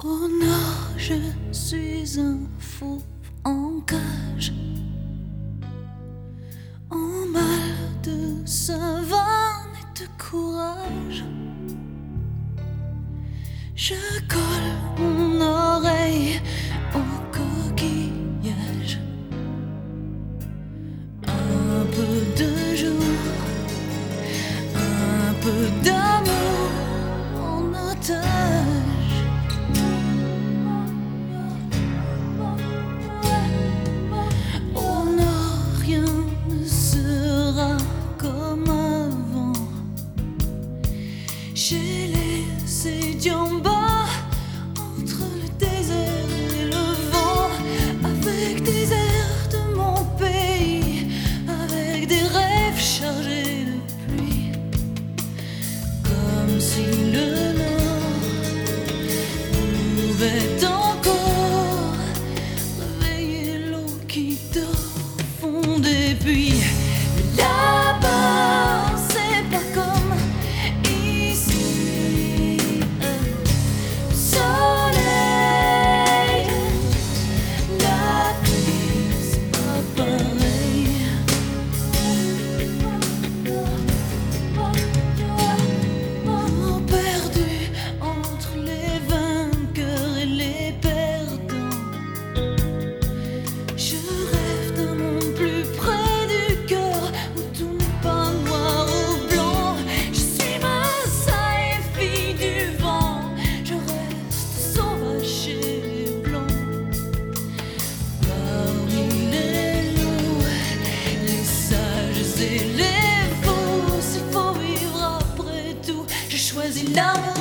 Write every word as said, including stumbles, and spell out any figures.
Oh non, je suis un fou en cage, en mal de savane et de courage. Je colle mon oreille au coquillage. Un peu de jour, un peu d'amour en otage. Oh non, rien ne sera comme avant. J'ai laissé Diamba entre le désert et le vent, avec des airs de mon pays, avec des rêves chargés de pluie, comme si le nord pouvait encore réveiller l'eau qui dort au fond des puits. Mais là-bas, c'est pas comme ici. Le soleil, la pluie, c'est pas pareil. Oh, perdu entre les vainqueurs et les perdants, je rêve d'un monde plus près du cœur, où tout n'est pas noir ou blanc. Je suis massa et fille du vent, je reste sauvage et blanc. Parmi les loups, les sages et les fous, s'il faut vivre après tout, je choisis l'amour.